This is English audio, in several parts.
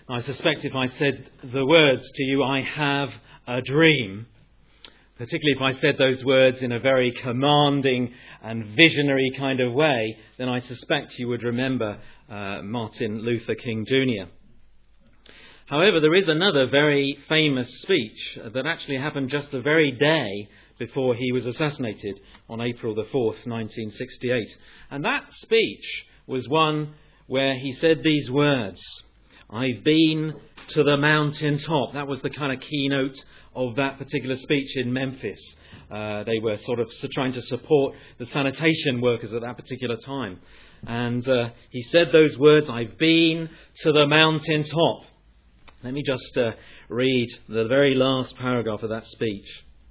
I suspect if I said the words to you, I have a dream, particularly if I said those words in a very commanding and visionary kind of way, then I suspect you would remember Martin Luther King Jr. However, there is another very famous speech that actually happened just the very day before he was assassinated on April the 4th, 1968. And that speech was one where he said these words, "I've been to the mountaintop." That was the kind of keynote of that particular speech in Memphis. They were sort of trying to support the sanitation workers at that particular time. And he said those words, "I've been to the mountaintop." Let me just read the very last paragraph of that speech.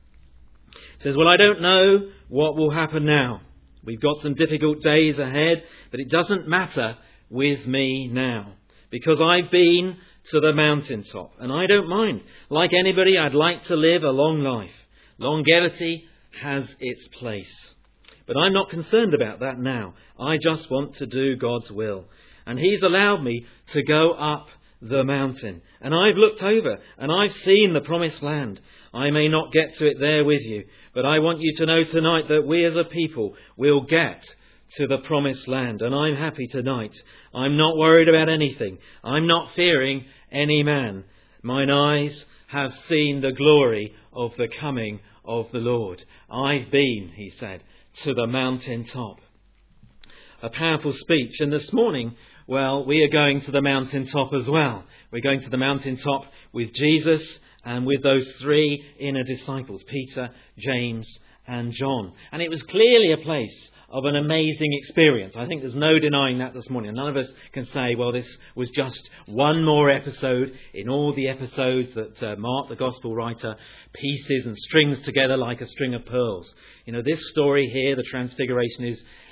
It says, "Well, I don't know what will happen now. We've got some difficult days ahead, but it doesn't matter with me now, because I've been to the mountaintop, and I don't mind. Like anybody, I'd like to live a long life. Longevity has its place. But I'm not concerned about that now. I just want to do God's will. And He's allowed me to go up the mountain. And I've looked over, and I've seen the promised land. I may not get to it there with you, but I want you to know tonight that we as a people will get to the promised land. And I'm happy tonight. I'm not worried about anything. I'm not fearing any man. Mine eyes have seen the glory of the coming of the Lord. I've been," he said, "to the mountaintop." A powerful speech. And this morning, well, we are going to the mountaintop as well. We're going to the mountaintop with Jesus and with those three inner disciples, Peter, James and John. And it was clearly a place of an amazing experience. I think there's no denying that this morning. None of us can say, well, this was just one more episode in all the episodes that Mark, the Gospel writer, pieces and strings together like a string of pearls. You know, this story here, the Transfiguration,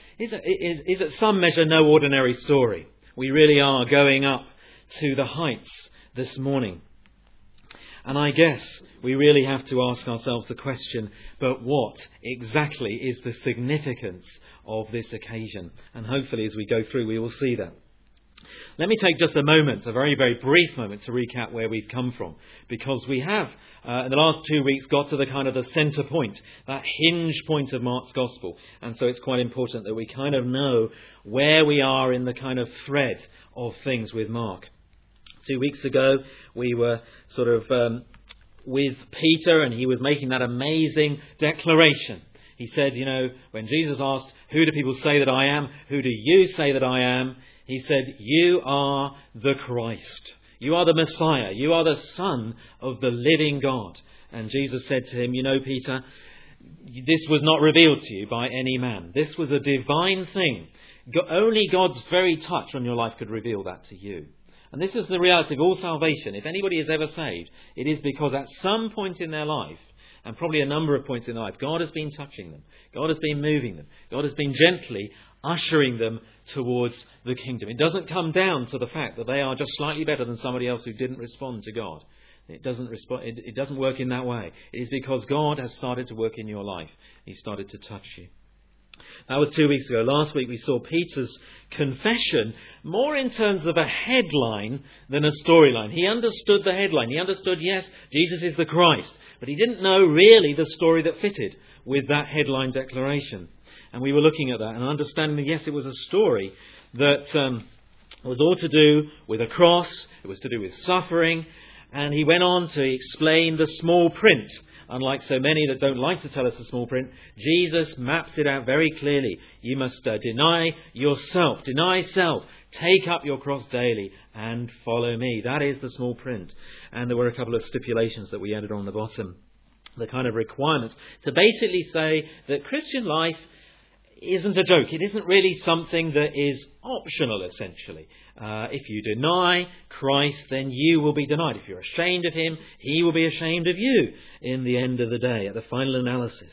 is at some measure no ordinary story. We really are going up to the heights this morning. And I guess we really have to ask ourselves the question, but what exactly is the significance of this occasion? And hopefully as we go through we will see that. Let me take just a moment, a very, very brief moment, to recap where we've come from. Because we have, in the last 2 weeks, got to the kind of the centre point, that hinge point of Mark's Gospel. And so it's quite important that we kind of know where we are in the kind of thread of things with Mark. 2 weeks ago, we were sort of with Peter, and he was making that amazing declaration. He said, you know, when Jesus asked, "Who do people say that I am? Who do you say that I am?" He said, "You are the Christ. You are the Messiah. You are the Son of the living God." And Jesus said to him, "You know, Peter, this was not revealed to you by any man. This was a divine thing. Only God's very touch on your life could reveal that to you." And this is the reality of all salvation. If anybody is ever saved, it is because at some point in their life, and probably a number of points in their life, God has been touching them. God has been moving them. God has been gently ushering them towards the kingdom. It doesn't come down to the fact that they are just slightly better than somebody else who didn't respond to God. It doesn't work in that way. It is because God has started to work in your life. He started to touch you. That was 2 weeks ago. Last week we saw Peter's confession more in terms of a headline than a storyline. He understood the headline. He understood, yes, Jesus is the Christ. But he didn't know really the story that fitted with that headline declaration. And we were looking at that and understanding that, yes, it was a story that was all to do with a cross. It was to do with suffering. And he went on to explain the small print. Unlike so many that don't like to tell us the small print, Jesus maps it out very clearly. You must deny yourself, deny self, take up your cross daily and follow me. That is the small print. And there were a couple of stipulations that we added on the bottom. The kind of requirements to basically say that Christian life isn't a joke. It isn't really something that is optional, essentially. If you deny Christ, then you will be denied. If you're ashamed of him, he will be ashamed of you in the end of the day, at the final analysis.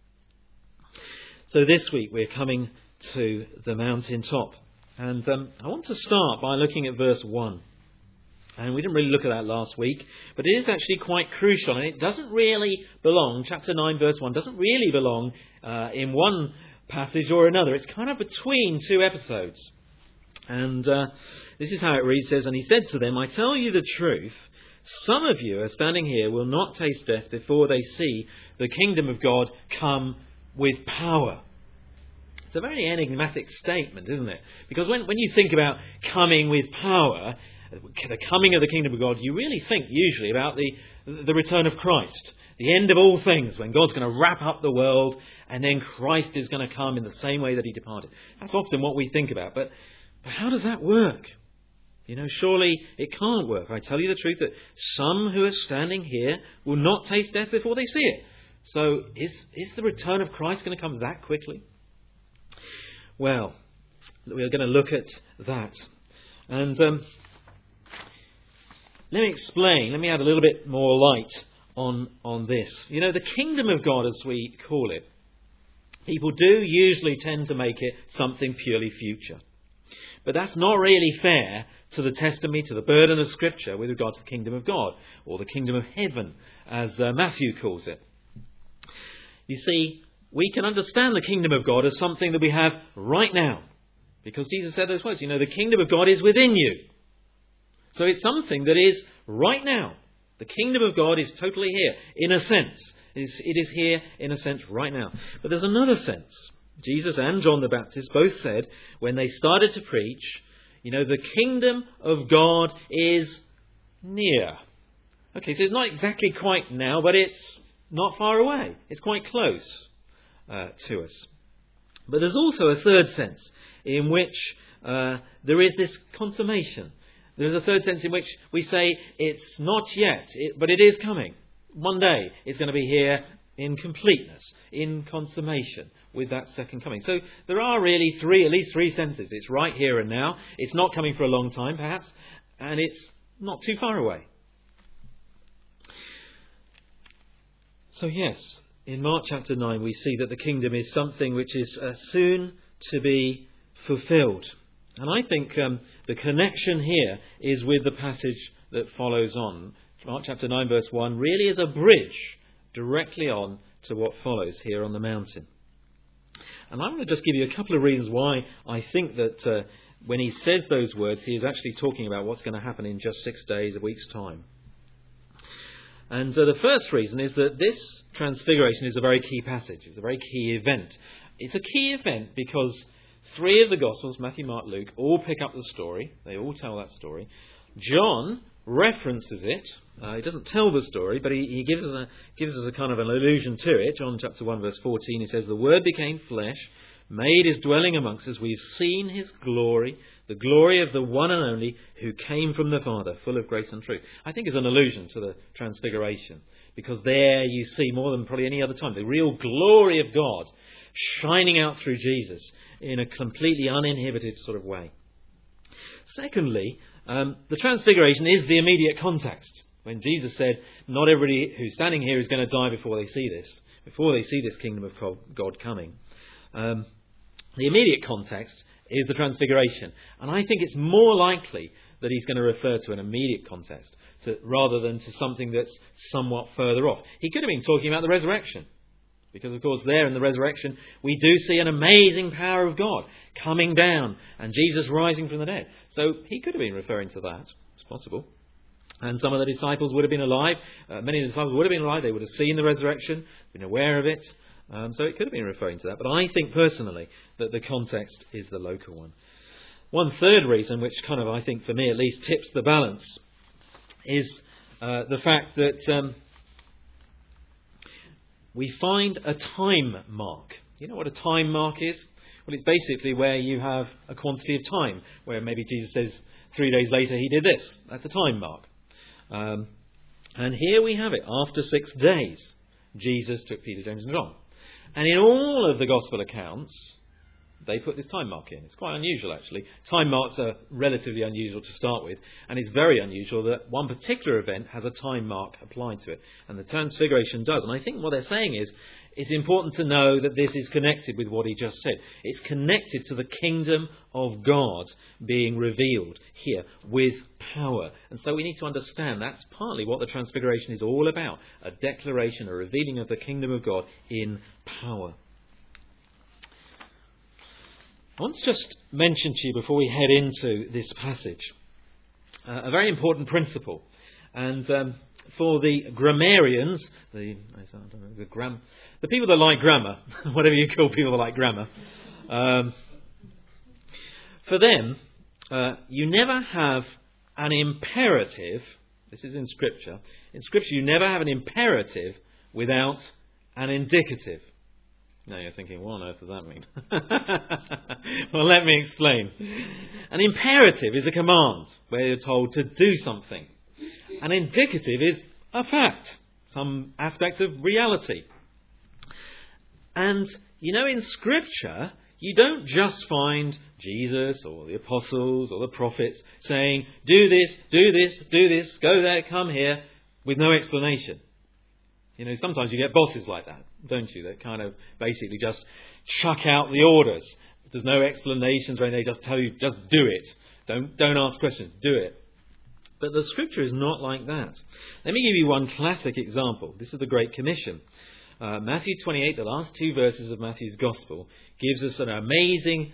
So this week we're coming to the mountaintop. And I want to start by looking at verse 1. And we didn't really look at that last week, but it is actually quite crucial. And it doesn't really belong, chapter 9, verse 1, doesn't really belong in one passage or another. It's kind of between two episodes. And this is how it reads. It says, "And he said to them, I tell you the truth, some of you are standing here will not taste death before they see the kingdom of God come with power." It's a very enigmatic statement, isn't it? Because when you think about coming with power, the coming of the kingdom of God, you really think usually about the return of Christ, the end of all things, when God's going to wrap up the world and then Christ is going to come in the same way that he departed. That's often what we think about. But how does that work? Surely it can't work. I tell you the truth that some who are standing here will not taste death before they see it. So is the return of Christ going to come that quickly? Well, we're going to look at that. And let me explain. Let me add a little bit more light on this. The kingdom of God, as we call it, people do usually tend to make it something purely future. But that's not really fair to the testimony, to the burden of Scripture with regard to the kingdom of God, or the kingdom of heaven, as Matthew calls it. You see, we can understand the kingdom of God as something that we have right now. Because Jesus said those words, the kingdom of God is within you. So it's something that is right now. The kingdom of God is totally here, in a sense. It is here, in a sense, right now. But there's another sense. Jesus and John the Baptist both said, when they started to preach, the kingdom of God is near. Okay, so it's not exactly quite now, but it's not far away. It's quite close to us. But there's also a third sense in which there is this consummation. There's a third sense in which we say it's not yet, but it is coming. One day it's going to be here in completeness, in consummation with that second coming. So there are really at least three senses. It's right here and now. It's not coming for a long time, perhaps. And it's not too far away. So yes, in Mark chapter 9 we see that the kingdom is something which is soon to be fulfilled. And I think the connection here is with the passage that follows on. Mark chapter 9 verse 1 really is a bridge directly on to what follows here on the mountain. And I'm going to just give you a couple of reasons why I think that when he says those words, he is actually talking about what's going to happen in just 6 days, a week's time. And the first reason is that this transfiguration is a very key passage. It's a very key event. It's a key event because three of the Gospels, Matthew, Mark, Luke, all pick up the story. They all tell that story. John references it. He doesn't tell the story, but he gives us a kind of an allusion to it. John chapter 1 verse 14, he says, "The Word became flesh, made his dwelling amongst us. We've seen his glory, the glory of the one and only who came from the Father, full of grace and truth." I think it's an allusion to the transfiguration, because there you see more than probably any other time the real glory of God shining out through Jesus in a completely uninhibited sort of way. Secondly, the transfiguration is the immediate context. When Jesus said, not everybody who's standing here is going to die before they see this kingdom of God coming. The immediate context is the transfiguration. And I think it's more likely that he's going to refer to an immediate context rather than to something that's somewhat further off. He could have been talking about the resurrection. Because, of course, there in the resurrection, we do see an amazing power of God coming down and Jesus rising from the dead. So he could have been referring to that. It's possible. And some of the disciples would have been alive. Many of the disciples would have been alive. They would have seen the resurrection, been aware of it. So it could have been referring to that. But I think personally that the context is the local one. One third reason, which kind of, I think, for me at least, tips the balance, is the fact that we find a time mark. You know what a time mark is? Well, it's basically where you have a quantity of time, where maybe Jesus says 3 days later he did this. That's a time mark. And here we have it. After 6 days, Jesus took Peter, James and John. And in all of the Gospel accounts, they put this time mark in. It's quite unusual, actually. Time marks are relatively unusual to start with, and it's very unusual that one particular event has a time mark applied to it. And the Transfiguration does. And I think what they're saying is, it's important to know that this is connected with what he just said. It's connected to the kingdom of God being revealed here with power. And so we need to understand that's partly what the Transfiguration is all about. A declaration, a revealing of the kingdom of God in power. I want to just mention to you before we head into this passage a very important principle. And for the grammarians, the people that like grammar, whatever you call people that like grammar, for them, you never have an imperative. This is in Scripture. In Scripture, you never have an imperative without an indicative. Now you're thinking, what on earth does that mean? Well, let me explain. An imperative is a command where you're told to do something. An indicative is a fact, some aspect of reality. And, in Scripture, you don't just find Jesus or the apostles or the prophets saying, do this, do this, do this, go there, come here, with no explanation. Sometimes you get bosses like that, don't you? That kind of basically just chuck out the orders. There's no explanations or anything. They just tell you, just do it. Don't ask questions, do it. But the Scripture is not like that. Let me give you one classic example. This is the Great Commission. Matthew 28, the last two verses of Matthew's Gospel, gives us an amazing,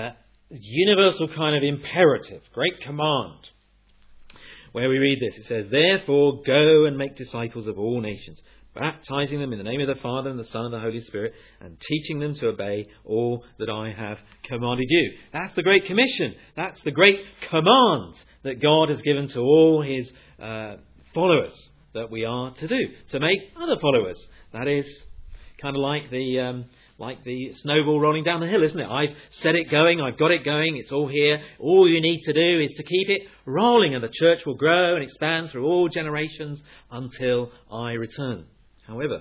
universal kind of imperative, great command, where we read this. It says, "Therefore go and make disciples of all nations, baptizing them in the name of the Father and the Son and the Holy Spirit, and teaching them to obey all that I have commanded you." That's the Great Commission. That's the great command that God has given to all His followers that we are to do, to make other followers. That is kind of like the snowball rolling down the hill, isn't it? I've set it going, I've got it going, it's all here. All you need to do is to keep it rolling, and the church will grow and expand through all generations until I return. However,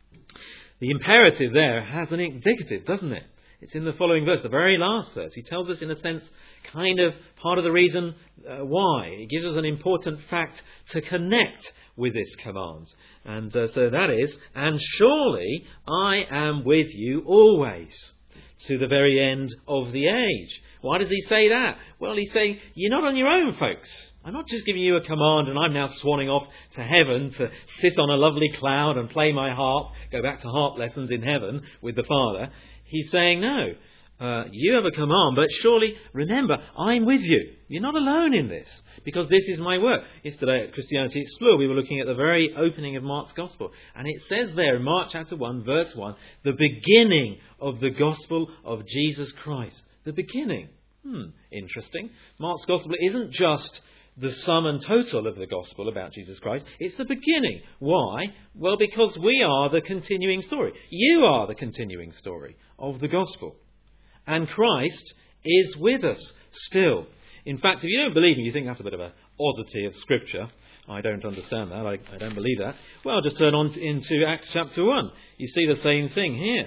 the imperative there has an indicative, doesn't it? It's in the following verse, the very last verse. He tells us, in a sense, kind of part of the reason why. He gives us an important fact to connect with this command. And so that is, "And surely I am with you always, to the very end of the age." Why does he say that? Well, he's saying, you're not on your own, folks. I'm not just giving you a command and I'm now swanning off to heaven to sit on a lovely cloud and play my harp, go back to harp lessons in heaven with the Father. He's saying, no, you have a command, but surely remember, I'm with you. You're not alone in this, because this is my work. Yesterday at Christianity Explored, we were looking at the very opening of Mark's Gospel. And it says there in Mark chapter 1, verse 1, the beginning of the Gospel of Jesus Christ. The beginning. Interesting. Mark's Gospel isn't just the sum and total of the Gospel about Jesus Christ. It's the beginning. Why? Well, because we are the continuing story. You are the continuing story of the Gospel. And Christ is with us still. In fact, if you don't believe me, you think that's a bit of an oddity of Scripture. I don't understand that. I don't believe that. Well, just turn on into Acts chapter 1. You see the same thing here.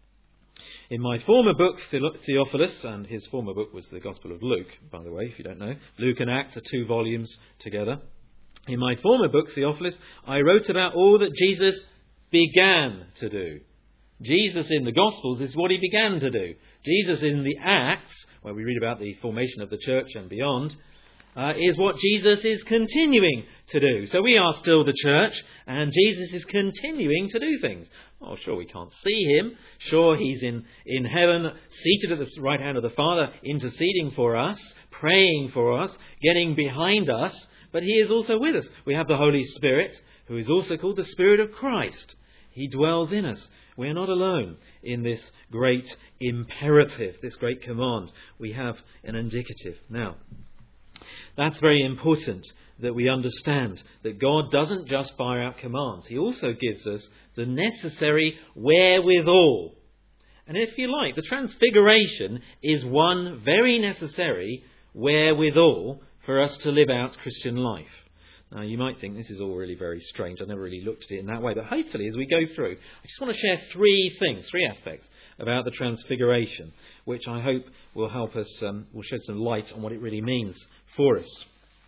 In my former book, Theophilus, and his former book was the Gospel of Luke, by the way, if you don't know. Luke and Acts are 2 volumes together. In my former book, Theophilus, I wrote about all that Jesus began to do. Jesus in the Gospels is what he began to do. Jesus in the Acts, where we read about the formation of the church and beyond, is what Jesus is continuing to do. So we are still the church, and Jesus is continuing to do things. Oh, sure, we can't see him. Sure, he's in heaven, seated at the right hand of the Father, interceding for us, praying for us, getting behind us, but he is also with us. We have the Holy Spirit, who is also called the Spirit of Christ. He dwells in us. We're not alone in this great imperative, this great command. We have an indicative. Now, that's very important that we understand that God doesn't just fire out commands. He also gives us the necessary wherewithal. And if you like, the Transfiguration is one very necessary wherewithal for us to live out Christian life. Now, you might think this is all really very strange. I've never really looked at it in that way. But hopefully, as we go through, I just want to share 3 aspects about the Transfiguration, which I hope will help us, will shed some light on what it really means for us.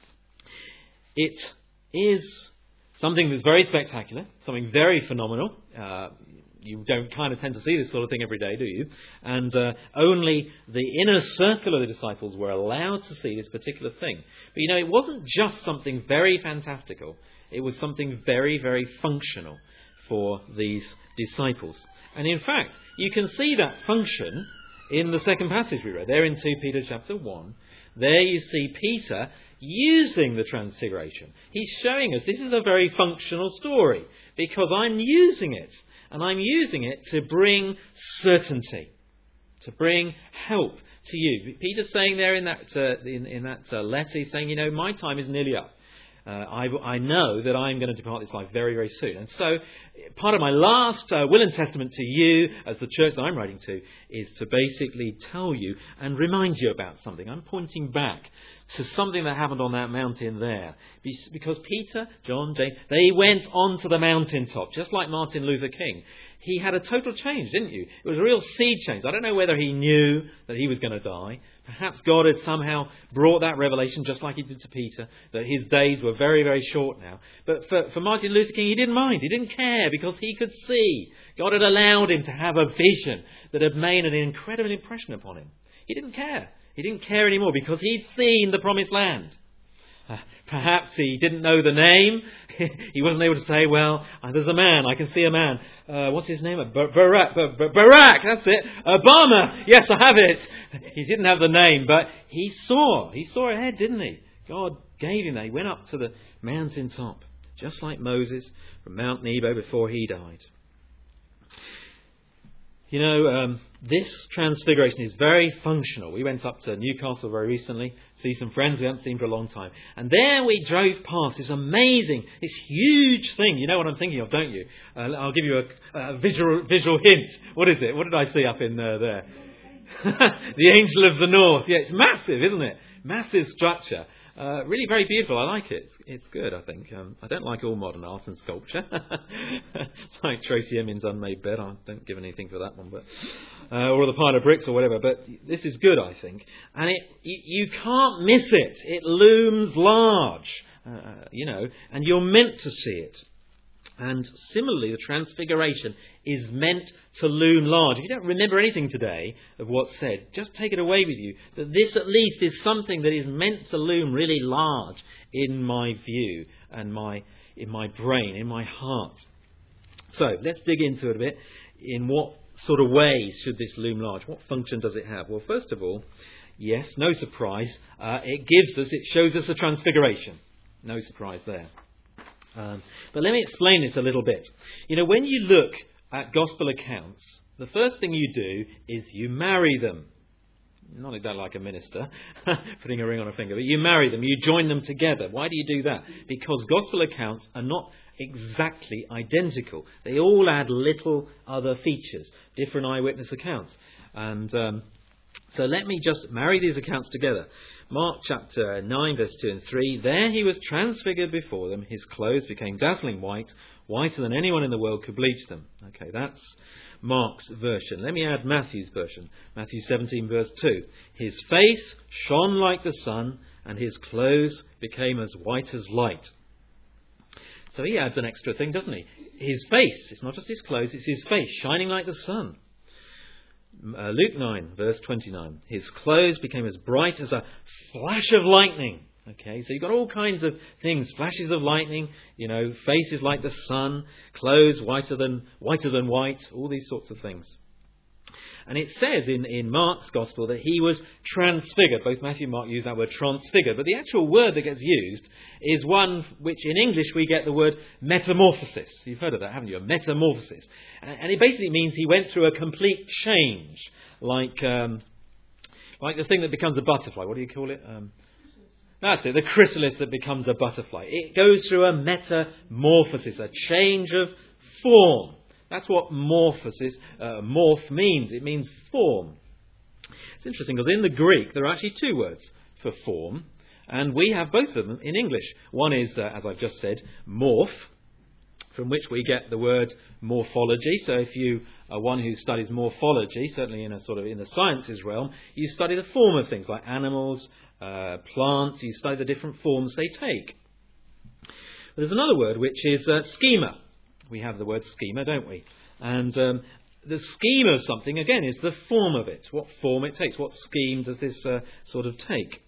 It is something that's very spectacular, something very phenomenal. You don't kind of tend to see this sort of thing every day, do you? And only the inner circle of the disciples were allowed to see this particular thing. But it wasn't just something very fantastical. It was something very, very functional for these disciples. And in fact, you can see that function in the second passage we read. There in 2 Peter chapter 1, there you see Peter using the transfiguration. He's showing us this is a very functional story because I'm using it. And I'm using it to bring certainty, to bring help to you. Peter's saying there in that letter, he's saying, my time is nearly up. I know that I'm going to depart this life very, very soon. And so part of my last will and testament to you as the church that I'm writing to is to basically tell you and remind you about something. I'm pointing back to something that happened on that mountain there. Because Peter, John, James, they went on to the mountaintop, just like Martin Luther King. He had a total change, didn't you? It was a real seed change. I don't know whether he knew that he was going to die. Perhaps God had somehow brought that revelation, just like he did to Peter, that his days were very, very short now. But for Martin Luther King, he didn't mind. He didn't care because he could see. God had allowed him to have a vision that had made an incredible impression upon him. He didn't care. He didn't care anymore because he'd seen the promised land. Perhaps he didn't know the name. He wasn't able to say, well, there's a man. I can see a man. What's his name? Barack. That's it. Obama. Yes, I have it. He didn't have the name, but he saw. He saw ahead, didn't he? God gave him that. He went up to the mountaintop, just like Moses from Mount Nebo before he died. This transfiguration is very functional. We went up to Newcastle very recently, see some friends we haven't seen for a long time. And there we drove past this amazing, this huge thing. You know what I'm thinking of, don't you? I'll give you a visual hint. What is it? What did I see up in there? The Angel of the North. Yeah, it's massive, isn't it? Massive structure. Really very beautiful. I like it. It's good, I think. I don't like all modern art and sculpture. Like Tracy Emin's Unmade Bed. I don't give anything for that one, but or the pile of bricks or whatever. But this is good, I think. And you can't miss it. It looms large, and you're meant to see it. And similarly, the transfiguration is meant to loom large. If you don't remember anything today of what's said, just take it away with you, that this at least is something that is meant to loom really large in my view and in my brain, in my heart. So let's dig into it a bit. In what sort of ways should this loom large? What function does it have? Well, first of all, yes, no surprise, it shows us a transfiguration. No surprise there. But let me explain this a little bit. When you look at gospel accounts, the first thing you do is you marry them. Not exactly like a minister, putting a ring on a finger, but you marry them, you join them together. Why do you do that? Because gospel accounts are not exactly identical. They all add little other features, different eyewitness accounts. And so let me just marry these accounts together. Mark chapter 9, verse 2 and 3. There he was transfigured before them. His clothes became dazzling white, whiter than anyone in the world could bleach them. Okay, that's Mark's version. Let me add Matthew's version. Matthew 17, verse 2. His face shone like the sun, and his clothes became as white as light. So he adds an extra thing, doesn't he? His face, it's not just his clothes, it's his face shining like the sun. Luke 9, verse 29. His clothes became as bright as a flash of lightning. Okay, so you've got all kinds of things, flashes of lightning, faces like the sun, clothes whiter than white, all these sorts of things. And it says in Mark's Gospel that he was transfigured. Both Matthew and Mark use that word transfigured. But the actual word that gets used is one which in English we get the word metamorphosis. You've heard of that, haven't you? A metamorphosis. And it basically means he went through a complete change. Like the thing that becomes a butterfly. What do you call it? That's it, the chrysalis that becomes a butterfly. It goes through a metamorphosis, a change of form. That's what morph means. It means form. It's interesting because in the Greek there are actually two words for form, and we have both of them in English. One is, as I've just said, morph, from which we get the word morphology. So if you are one who studies morphology, certainly in the sciences realm, you study the form of things like animals, plants. You study the different forms they take. But there's another word which is schema. We have the word schema, don't we? And the scheme of something, again, is the form of it. What form it takes. What scheme does this sort of take?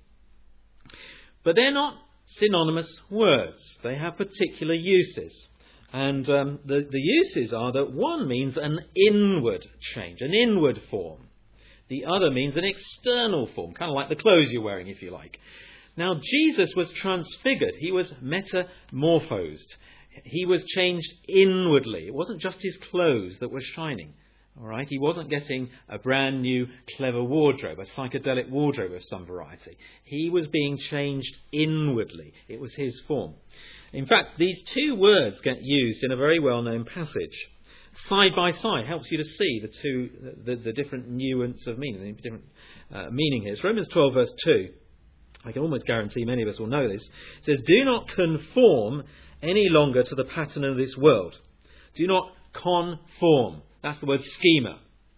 But they're not synonymous words. They have particular uses. And the uses are that one means an inward change, an inward form. The other means an external form, kind of like the clothes you're wearing, if you like. Now, Jesus was transfigured. He was metamorphosed. He was changed inwardly. It wasn't just his clothes that were shining. All right? He wasn't getting a brand new clever wardrobe, a psychedelic wardrobe of some variety. He was being changed inwardly. It was his form. In fact, these two words get used in a very well-known passage. Side by side helps you to see the different nuance of meaning, the different meaning here. It's Romans 12 verse 2. I can almost guarantee many of us will know this. It says, "Do not conform any longer to the pattern of this world." Do not conform. That's the word schema.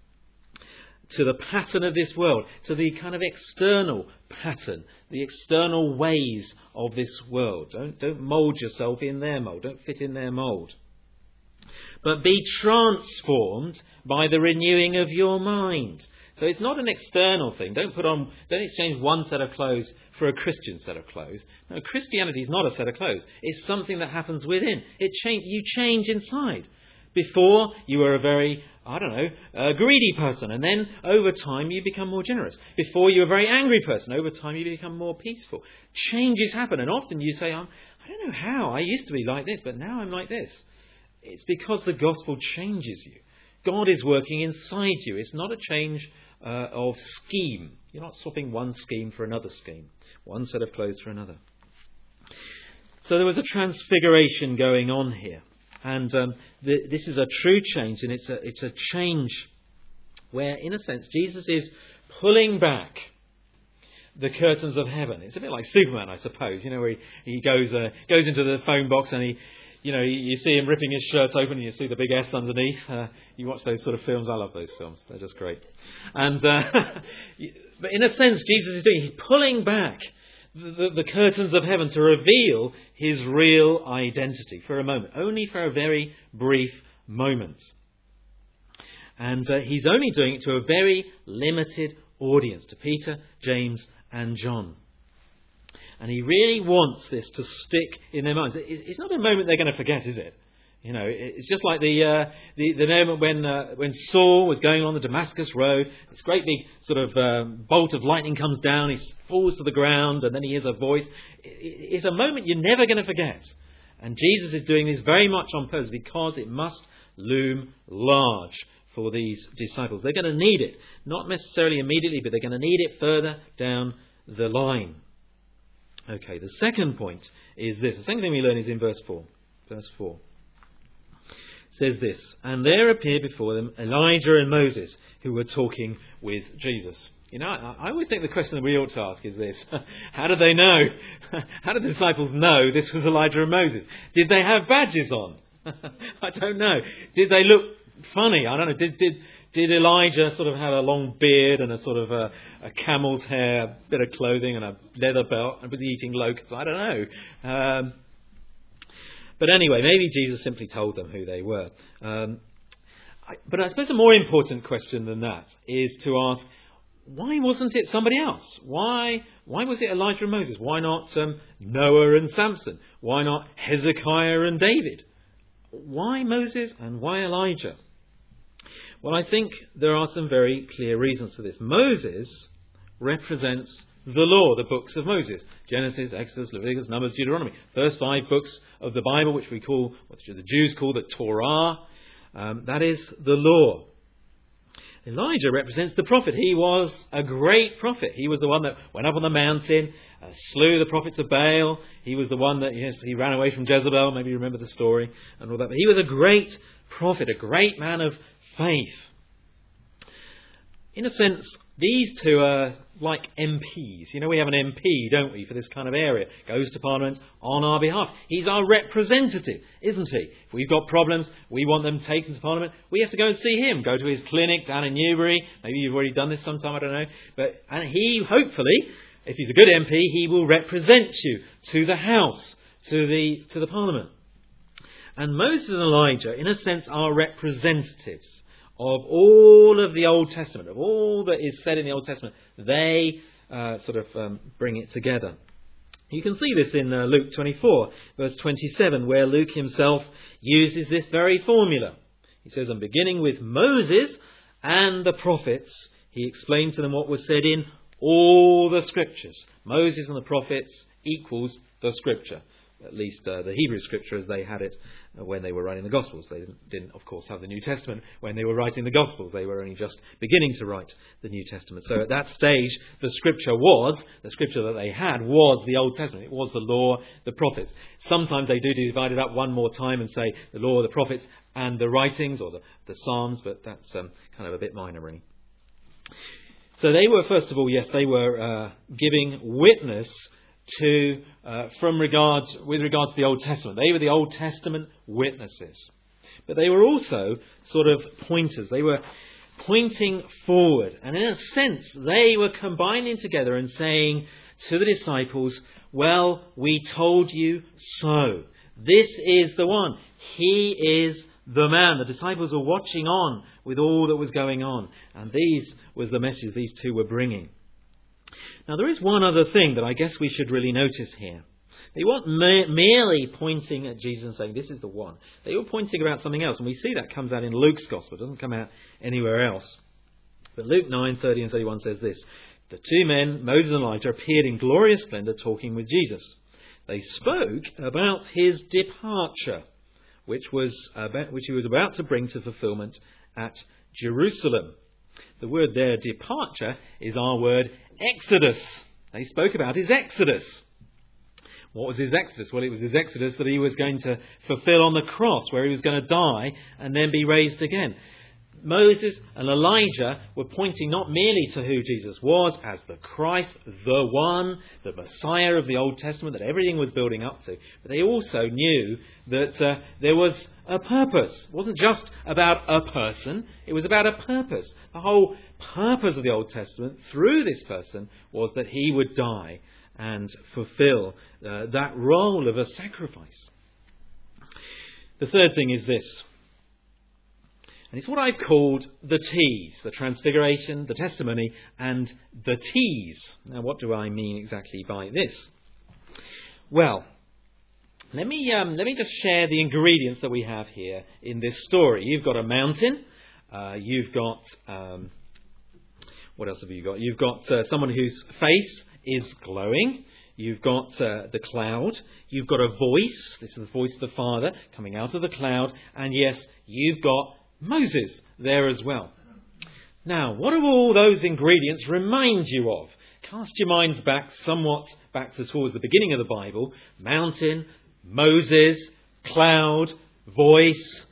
To the pattern of this world, to the kind of external pattern, the external ways of this world. Don't mould yourself in their mould. Don't fit in their mould. But be transformed by the renewing of your mind. So it's not an external thing. Don't exchange one set of clothes for a Christian set of clothes. No, Christianity is not a set of clothes. It's something that happens within. You change inside. Before, you were a very, greedy person. And then, over time, you become more generous. Before, you were a very angry person. Over time, you become more peaceful. Changes happen. And often you say, I don't know how. I used to be like this, but now I'm like this. It's because the gospel changes you. God is working inside you. It's not a change of scheme. You're not swapping one scheme for another scheme. One set of clothes for another. So there was a transfiguration going on here. And this is a true change, and it's a change where, in a sense, Jesus is pulling back the curtains of heaven. It's a bit like Superman, I suppose. Where he goes into the phone box and you see him ripping his shirt open, and you see the big S underneath. You watch those sort of films. I love those films. They're just great. And but in a sense, Jesus he's pulling back the curtains of heaven to reveal his real identity for a moment, only for a very brief moment. And he's only doing it to a very limited audience, to Peter, James and John. And he really wants this to stick in their minds. It's not a moment they're going to forget, is it? It's just like the moment when Saul was going on the Damascus road. This great big sort of bolt of lightning comes down. He falls to the ground, and then he hears a voice. It's a moment you're never going to forget. And Jesus is doing this very much on purpose because it must loom large for these disciples. They're going to need it, not necessarily immediately, but they're going to need it further down the line. Okay, the second point is this. The second thing we learn is in verse 4. Verse 4 says this, "And there appeared before them Elijah and Moses, who were talking with Jesus." I always think the question that we ought to ask is this. How did they know? How did the disciples know this was Elijah and Moses? Did they have badges on? I don't know. Did they look funny? I don't know. Did Elijah sort of have a long beard and a sort of a camel's hair, bit of clothing and a leather belt, and was he eating locusts? I don't know. But anyway, maybe Jesus simply told them who they were. But I suppose a more important question than that is to ask, why wasn't it somebody else? Why was it Elijah and Moses? Why not Noah and Samson? Why not Hezekiah and David? Why Moses and why Elijah? Well, I think there are some very clear reasons for this. Moses represents the law, the books of Moses. Genesis, Exodus, Leviticus, Numbers, Deuteronomy. First 5 books of the Bible, which we call, what the Jews call the Torah. That is the law. Elijah represents the prophet. He was a great prophet. He was the one that went up on the mountain, slew the prophets of Baal. He was the one that, he ran away from Jezebel. Maybe you remember the story and all that. But he was a great prophet, a great man of faith. In a sense, these two are like MPs. We have an MP, don't we, for this kind of area. Goes to Parliament on our behalf. He's our representative, isn't he? If we've got problems, we want them taken to Parliament, we have to go and see him. Go to his clinic down in Newbury. Maybe you've already done this sometime, I don't know. And he, hopefully, if he's a good MP, he will represent you to the House, to the Parliament. And Moses and Elijah, in a sense, are representatives of all of the Old Testament, of all that is said in the Old Testament. They bring it together. You can see this in Luke 24, verse 27, where Luke himself uses this very formula. He says, "And beginning with Moses and the prophets, He explained to them what was said in all the Scriptures. Moses and the prophets equals the Scripture. At least the Hebrew Scripture as they had it when they were writing the Gospels. They didn't, of course, have the New Testament when they were writing the Gospels. They were only just beginning to write the New Testament. So at that stage, the Scripture that they had was the Old Testament. It was the law, the prophets. Sometimes they do divide it up one more time and say the law, the prophets, and the writings, or the Psalms, but that's kind of a bit minor, really. So they were, first of all, yes, they were giving witness with regards to the Old Testament. They were the Old Testament witnesses. But they were also sort of pointers. They were pointing forward. And in a sense, they were combining together and saying to the disciples, well, we told you so. This is the one. He is the man. The disciples were watching on with all that was going on. And these was the message these two were bringing. Now, there is one other thing that I guess we should really notice here. They weren't merely pointing at Jesus and saying, this is the one. They were pointing about something else. And we see that comes out in Luke's Gospel. It doesn't come out anywhere else. But Luke 9:30 and 31 says this. The two men, Moses and Elijah, appeared in glorious splendour talking with Jesus. They spoke about his departure, which he was about to bring to fulfillment at Jerusalem. The word there, departure, is our word Exodus. They spoke about his Exodus. What was his Exodus? Well, it was his Exodus that he was going to fulfill on the cross, where he was going to die and then be raised again. Moses and Elijah were pointing not merely to who Jesus was as the Christ, the one, the Messiah of the Old Testament that everything was building up to, but they also knew that there was a purpose. It wasn't just about a person, it was about a purpose. The whole purpose of the Old Testament through this person was that he would die and fulfill that role of a sacrifice. The third thing is this. And it's what I've called the T's, the Transfiguration, the Testimony, and the T's. Now, what do I mean exactly by this? Well, let me just share the ingredients that we have here in this story. You've got a mountain. You've got what else have you got? You've got someone whose face is glowing. You've got the cloud. You've got a voice. This is the voice of the Father coming out of the cloud. And yes, you've got Moses there as well. Now, what do all those ingredients remind you of? Cast your minds back towards the beginning of the Bible. Mountain, Moses, cloud, voice.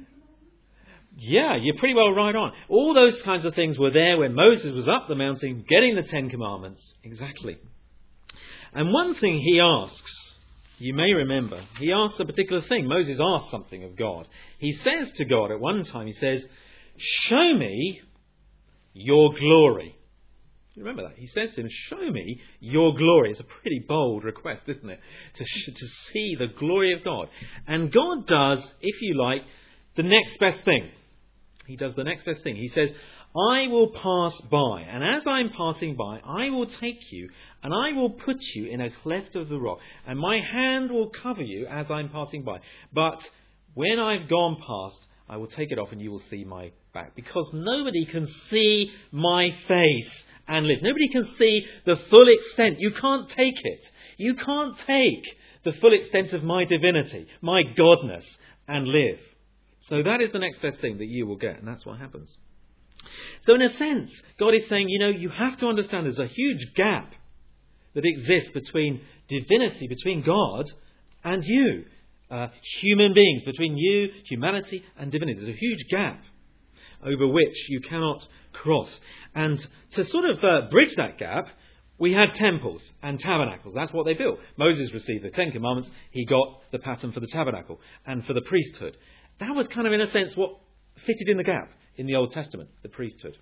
Yeah, you're pretty well right on. All those kinds of things were there when Moses was up the mountain getting the Ten Commandments. Exactly. And one thing he asks, you may remember, he asks a particular thing. Moses asks something of God. He says to God at one time, he says, show me your glory. You remember that? He says to him, show me your glory. It's a pretty bold request, isn't it? To see the glory of God. And God does, if you like, the next best thing. He does the next best thing. He says, I will pass by, and as I'm passing by, I will take you, and I will put you in a cleft of the rock, and my hand will cover you as I'm passing by. But when I've gone past, I will take it off, and you will see my back. Because nobody can see my face and live. Nobody can see the full extent. You can't take it. You can't take the full extent of my divinity, my godness, and live. So that is the next best thing that you will get, and that's what happens. So in a sense, God is saying, you have to understand there's a huge gap that exists between divinity, between God and you. Human beings, between you, humanity and divinity. There's a huge gap over which you cannot cross. And to sort of bridge that gap, we had temples and tabernacles. That's what they built. Moses received the Ten Commandments. He got the pattern for the tabernacle and for the priesthood. That was kind of, in a sense, what fitted in the gap in the Old Testament, the priesthood.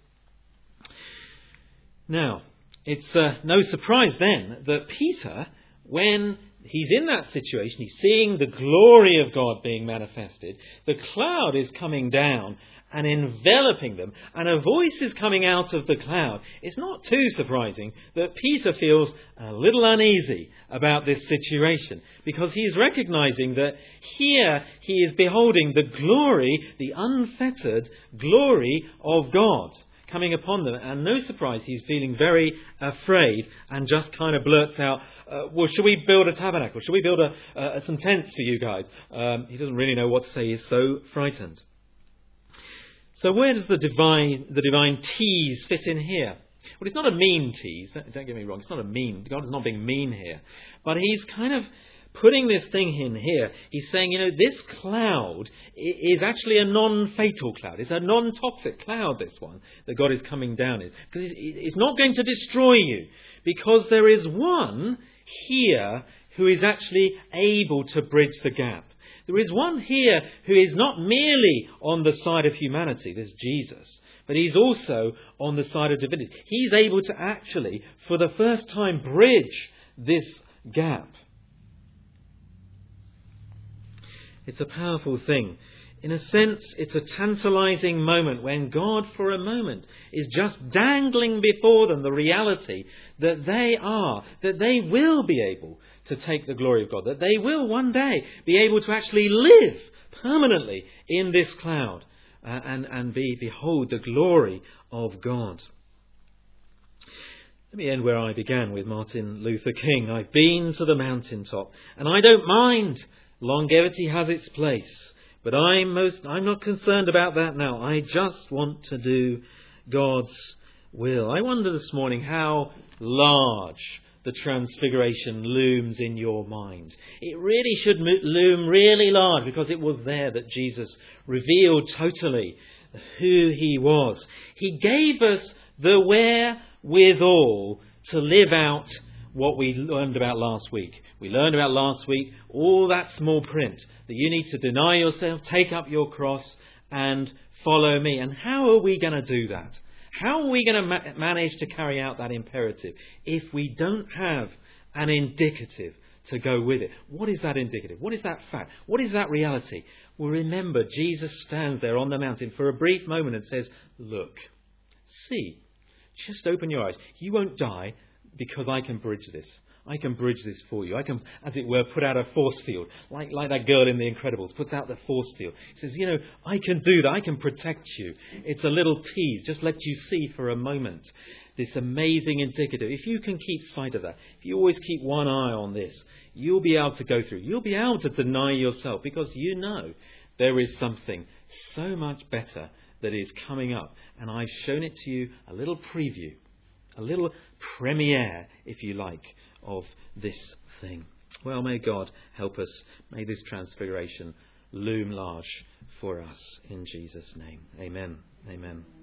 Now, it's no surprise then that Peter, when he's in that situation, he's seeing the glory of God being manifested, the cloud is coming down and enveloping them, and a voice is coming out of the cloud. It's not too surprising that Peter feels a little uneasy about this situation, because he's recognizing that here he is beholding the glory, the unfettered glory of God, coming upon them. And no surprise, he's feeling very afraid and just kind of blurts out, well, should we build a tabernacle? Should we build some tents for you guys? He doesn't really know what to say. He's so frightened. So where does the divine tease fit in here? Well, it's not a mean tease. Don't get me wrong. It's not a mean. God is not being mean here. But he's kind of putting this thing in here. He's saying, this cloud is actually a non-fatal cloud. It's a non-toxic cloud, this one, that God is coming down in. Because it's not going to destroy you. Because there is one here who is actually able to bridge the gap. There is one here who is not merely on the side of humanity, there's Jesus, but he's also on the side of divinity. He's able to actually, for the first time, bridge this gap. It's a powerful thing. In a sense, it's a tantalizing moment when God, for a moment, is just dangling before them the reality that they will be able to take the glory of God, that they will one day be able to actually live permanently in this cloud and behold the glory of God. Let me end where I began with Martin Luther King. I've been to the mountaintop, and I don't mind. Longevity has its place. But I'm not concerned about that now. I just want to do God's will. I wonder this morning how large the transfiguration looms in your mind. It really should loom really large, because it was there that Jesus revealed totally who he was. He gave us the wherewithal to live out what we learned about last week. We learned about last week all that small print that you need to deny yourself, take up your cross and follow me. And how are we going to do that? How are we going to manage to carry out that imperative if we don't have an indicative to go with it? What is that indicative? What is that fact? What is that reality? Well, remember, Jesus stands there on the mountain for a brief moment and says, look, see, just open your eyes. You won't die, because I can bridge this. I can bridge this for you. I can, as it were, put out a force field. Like that girl in The Incredibles puts out the force field. He says, I can do that. I can protect you. It's a little tease. Just let you see for a moment this amazing indicative. If you can keep sight of that, if you always keep one eye on this, you'll be able to go through. You'll be able to deny yourself, because there is something so much better that is coming up. And I've shown it to you, a little preview. A little premiere, if you like, of this thing. Well, may God help us. May this transfiguration loom large for us in Jesus' name. Amen. Amen.